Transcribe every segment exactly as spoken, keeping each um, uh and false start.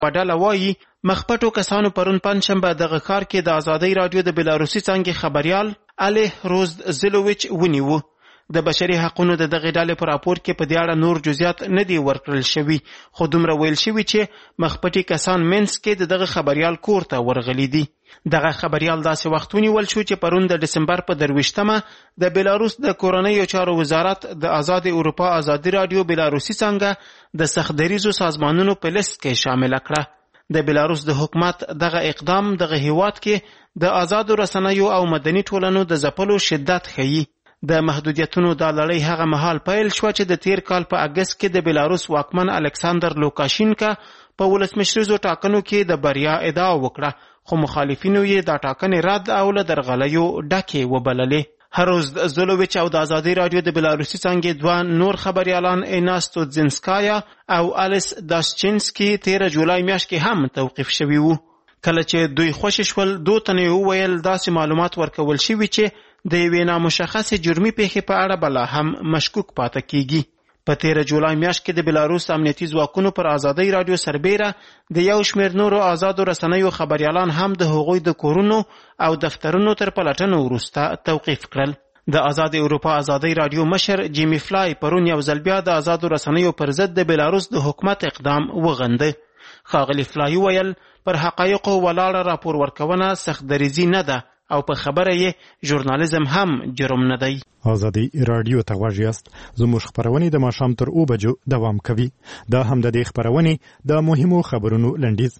ډله وایي مخپټو کسانو پرون پنجشنبه دغه ښار کې د ازادۍ راډیو د بلاروسي څانګې خبریال الیه روزد زلوویچ ونیو. د بشري حقوقو د دغه ډلې په راپور کې په دې اړه نور جزئیات نه دي ورکړل شوي، خو دومره ویل شوي چې مخپټي کسان منځ کې د دغه خبریال کور ته ورغلي دي. دغه خبریال داسې وخت ونیول شو چې پرون د ډسمبر په درویشتمه د بیلاروس د کورنیو چارو وزارت د آزاد اروپا ازادي راډیو بیلاروسي څنګه د سختدریزو سازمانونو په لیست کې شامل کړه. د بیلاروس د حکومت دغه اقدام دغه هیواد کې د آزادو رسنیو او مدني ټولنو د ځپلو شدت ښیي. د محدودیتونو دا لړۍ هغه مهال پیل شوه چې د تیر کال په اګست کې د بیلاروس واکمن الکساندر لوکاشینکا په ولسمشریزو ټاکنو کې د بریا ادعا وکړه، خو مخالفینو یې دا ټاکنې رد او له درغلیو ډکې وبللې. هروز زلوویچ او د ازادي راډیو د بیلاروسي څانګې دوه نور خبریالان ایناستو زینسکایا او الیس داشچینسکي تیره جولای میاشت کې هم توقیف شوي وو. کله چې دوی خوشي شول، دو تنې وویل داسې معلومات ورکول شوي چې د یوې نامشخصې جرمي پیښې په اړه بلا هم مشکوک پاته کیږي. په تیره جولای میاشت کې د بیلاروس امنیتي ځواکونو پر ازادۍ راډیو سربیره د یو شمېر نورو آزادو رسنیو خبریالان هم د هغوی د کورونو او دفترونو تر پلټنو وروسته توقیف کړل. د آزاد اروپا ازادۍ راډیو مشر جیمی فلای پرون یو ځل بیا د آزادو رسنیو پر ضد د بیلاروس د حکومت اقدام وغنده. ښاغلي فلای ویل پر حقایقو ولاړه راپور ورکونه سختدریزي نه ده او په خبره یې ژورنالیزم هم جرم نه دی. آزادی راډیو ته غوږ یاست. زموږ خپرونې د ماښام تر اوه بجو دوام کوي. دا هم د دې خپرونې د مهمو خبرونو لنډیز.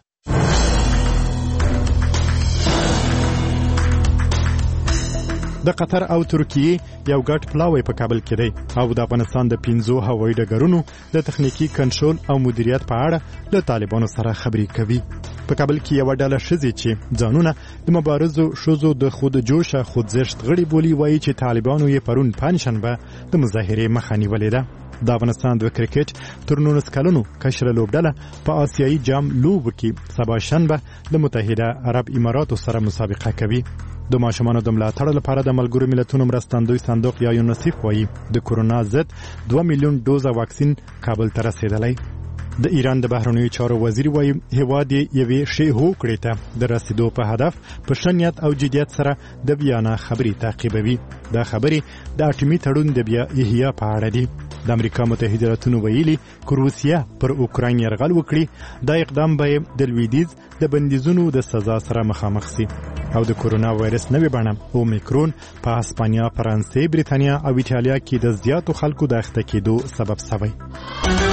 د قطر او ترکیې یو ګډ پلاوی په کابل کې دی او د افغانستان د پنځو هوایي ډګرونو د تخنیکی کنټرول او مدیریت په اړه له طالبانو سره خبرې کوي. په کابل کې یو ډله ښځې چې ځانونه د مبارزو ښځو د خود جوشه خوځښت غړي بولي وایي چې طالبانو یې پرون پنجشنبه د مظاهرې مخه نیولې ده. د افغانستان د کرکټ تر نولس کلونو کشره لوبډله په آسیایي جام لوبو کې سبا شنبه د متحده عرب اماراتو سره مسابقه کوي. د ماشومانو د ملاتړ لپاره د ملګرو ملتونو مرستندوی صندوق یا یونیسف وایي د کورونا ضد دوه میلیون دوزه واکسین کابل ته رسیدلی. د ایران د بهرنیو چارو وزیر وایي هیواد یې یوې ښې هوکړې ته د رسیدو په هدف په ښه نیت او جدیت سره د ویانا خبرې تعقیبوي. دا خبرې د اټومي تړون د بیا احیا په اړه دي. د امریکا متحده ایالاتونو ویلي که روسیه پر اوکراین یرغل وکړي، دا اقدام به د لویدیځ د بندیزونو د سزا سره مخامخ سي. او د کورونا وایرس نوې بڼه اومیکرون په هسپانیا، فرانسې، بریتانیا او ایټالیا کې د زیاتو خلکو د اخته کېدو سبب شوی.